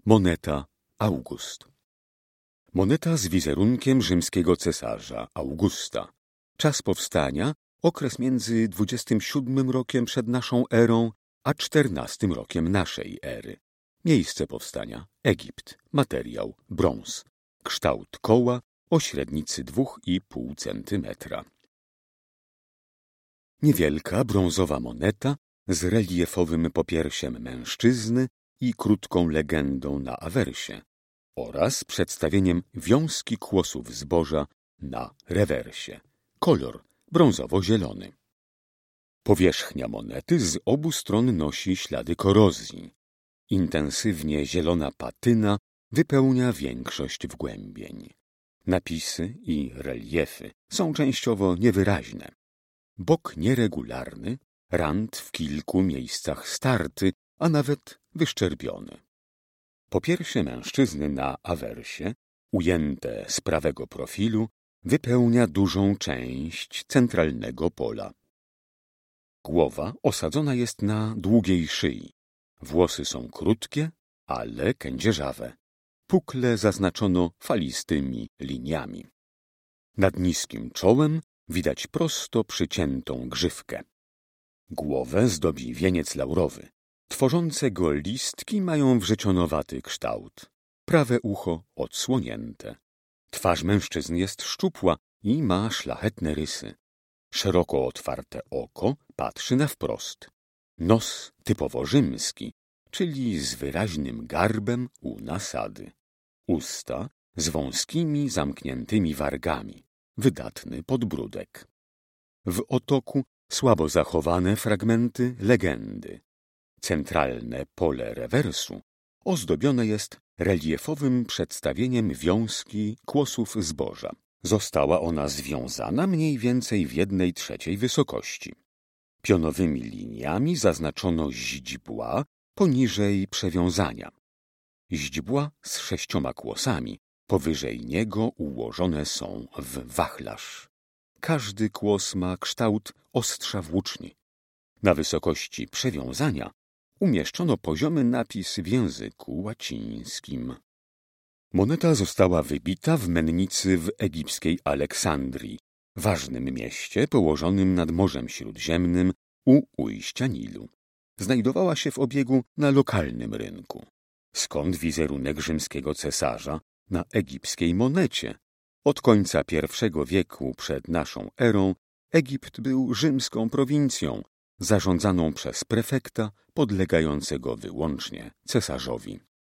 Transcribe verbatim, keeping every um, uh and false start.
Moneta August. Moneta z wizerunkiem rzymskiego cesarza Augusta. Czas powstania okres między dwudziestym siódmym rokiem przed naszą erą a czternastym rokiem naszej ery. Miejsce powstania Egipt. Materiał brąz. Kształt koła o średnicy dwóch i pół centymetra. Niewielka brązowa moneta z reliefowym popiersiem mężczyzny i krótką legendą na awersie oraz przedstawieniem wiązki kłosów zboża na rewersie. Kolor brązowo-zielony. Powierzchnia monety z obu stron nosi ślady korozji. Intensywnie zielona patyna wypełnia większość wgłębień. Napisy i reliefy są częściowo niewyraźne. Bok nieregularny, rand w kilku miejscach starty, a nawet wyszczerbiony. Popiersie mężczyzny na awersie, ujęte z prawego profilu, wypełnia dużą część centralnego pola. Głowa osadzona jest na długiej szyi. Włosy są krótkie, ale kędzierzawe. Pukle zaznaczono falistymi liniami. Nad niskim czołem widać prosto przyciętą grzywkę. Głowę zdobi wieniec laurowy. Tworzące go listki mają wrzecionowaty kształt. Prawe ucho odsłonięte. Twarz mężczyzny jest szczupła i ma szlachetne rysy. Szeroko otwarte oko patrzy na wprost. Nos typowo rzymski, czyli z wyraźnym garbem u nasady. Usta z wąskimi, zamkniętymi wargami. Wydatny podbródek. W otoku słabo zachowane fragmenty legendy. Centralne pole rewersu ozdobione jest reliefowym przedstawieniem wiązki kłosów zboża. Została ona związana mniej więcej w jednej trzeciej wysokości. Pionowymi liniami zaznaczono źdźbła poniżej przewiązania. Źdźbła z sześcioma kłosami. Powyżej niego ułożone są w wachlarz. Każdy kłos ma kształt ostrza włóczni. Na wysokości przewiązania umieszczono poziomy napis w języku łacińskim. Moneta została wybita w mennicy w egipskiej Aleksandrii, ważnym mieście położonym nad Morzem Śródziemnym u ujścia Nilu. Znajdowała się w obiegu na lokalnym rynku. Skąd wizerunek rzymskiego cesarza na egipskiej monecie? Od końca pierwszego wieku przed naszą erą Egipt był rzymską prowincją, zarządzaną przez prefekta podlegającego wyłącznie cesarzowi.